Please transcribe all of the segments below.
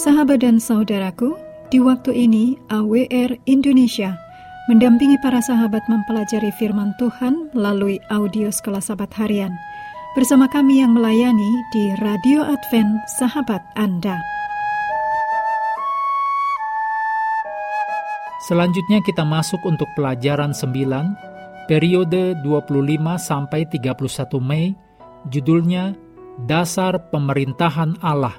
Sahabat dan saudaraku, di waktu ini AWR Indonesia mendampingi para sahabat mempelajari firman Tuhan melalui audio Sekolah Sahabat Harian bersama kami yang melayani di Radio Advent Sahabat Anda. Selanjutnya kita masuk untuk pelajaran 9, periode 25 sampai 31 Mei, judulnya Dasar Pemerintahan Allah.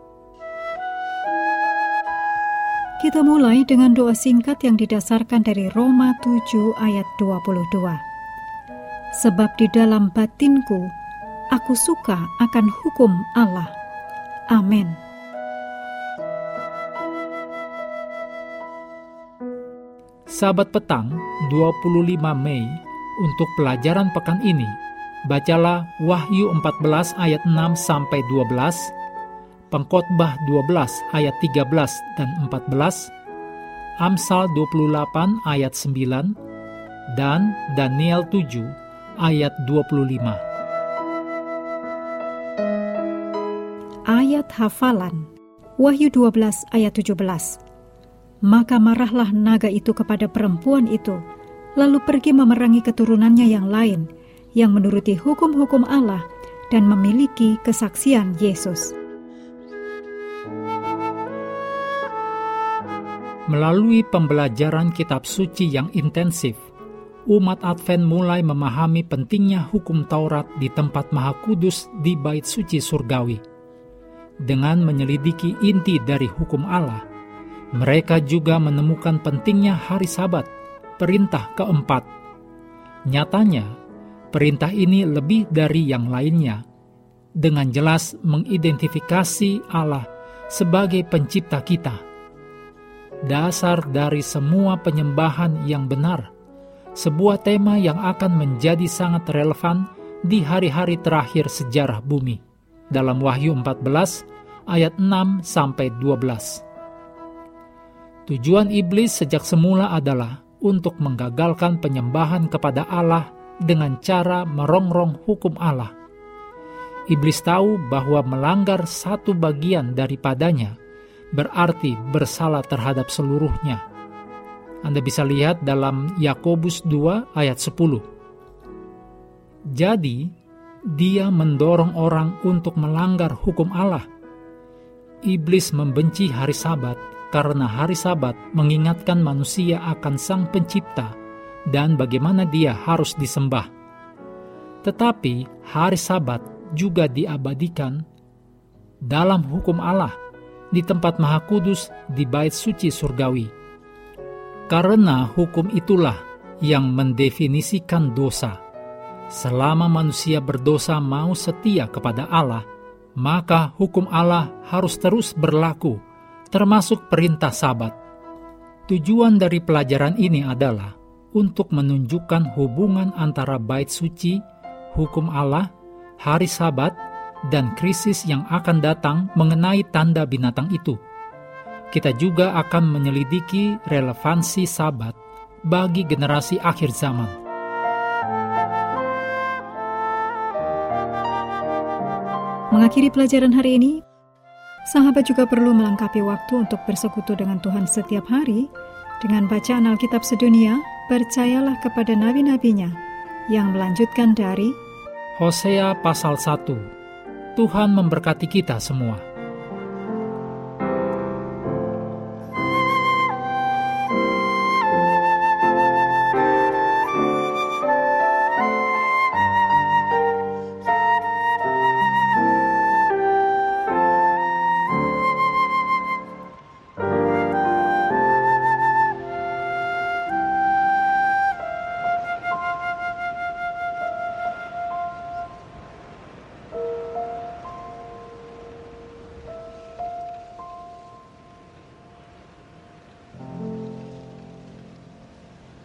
Kita mulai dengan doa singkat yang didasarkan dari Roma 7 ayat 22. Sebab di dalam batinku, aku suka akan hukum Allah. Amin. Sahabat petang, 25 Mei, untuk pelajaran pekan ini, bacalah Wahyu 14 ayat 6 sampai 12, Pengkhotbah 12 ayat 13 dan 14, Amsal 28 ayat 9, dan Daniel 7 ayat 25. Ayat hafalan, Wahyu 12 ayat 17. Maka marahlah naga itu kepada perempuan itu, lalu pergi memerangi keturunannya yang lain, yang menuruti hukum-hukum Allah dan memiliki kesaksian Yesus. Melalui pembelajaran kitab suci yang intensif, umat Advent mulai memahami pentingnya hukum Taurat di tempat Maha Kudus di Bait Suci Surgawi. Dengan menyelidiki inti dari hukum Allah, mereka juga menemukan pentingnya hari Sabat, perintah keempat. Nyatanya, perintah ini lebih dari yang lainnya, dengan jelas mengidentifikasi Allah sebagai pencipta kita. Dasar dari semua penyembahan yang benar, sebuah tema yang akan menjadi sangat relevan di hari-hari terakhir sejarah bumi, dalam Wahyu 14 ayat 6 sampai 12. Tujuan iblis sejak semula adalah untuk menggagalkan penyembahan kepada Allah dengan cara merongrong hukum Allah. Iblis tahu bahwa melanggar satu bagian daripadanya berarti bersalah terhadap seluruhnya. Anda bisa lihat dalam Yakobus 2 ayat 10. Jadi, dia mendorong orang untuk melanggar hukum Allah. Iblis membenci hari Sabat karena hari Sabat mengingatkan manusia akan Sang Pencipta dan bagaimana dia harus disembah. Tetapi hari Sabat juga diabadikan dalam hukum Allah di tempat Maha Kudus di Bait Suci Surgawi. Karena hukum itulah yang mendefinisikan dosa. Selama manusia berdosa mau setia kepada Allah, maka hukum Allah harus terus berlaku, termasuk perintah Sabat. Tujuan dari pelajaran ini adalah untuk menunjukkan hubungan antara Bait Suci, hukum Allah, hari Sabat, dan krisis yang akan datang mengenai tanda binatang itu. Kita juga akan menyelidiki relevansi Sabat bagi generasi akhir zaman. Mengakhiri pelajaran hari ini, sahabat juga perlu melengkapi waktu untuk bersekutu dengan Tuhan setiap hari dengan bacaan Alkitab sedunia. Percayalah kepada nabi-nabinya yang melanjutkan dari Hosea pasal 1. Tuhan memberkati kita semua.